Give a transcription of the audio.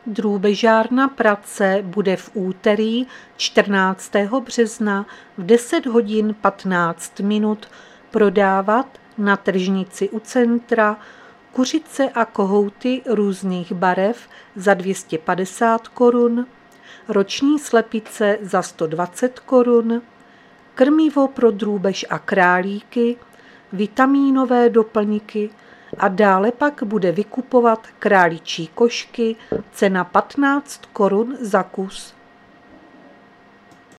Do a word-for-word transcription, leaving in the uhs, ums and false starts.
Drůbežárna Pratce bude v úterý čtrnáctého března v deset hodin patnáct minut prodávat na tržnici u centra kuřice a kohouty různých barev za dvě stě padesát korun, roční slepice za sto dvacet korun, krmivo pro drůbež a králíky, vitamínové doplňky a dále pak bude vykupovat králičí košky, cena patnáct korun za kus.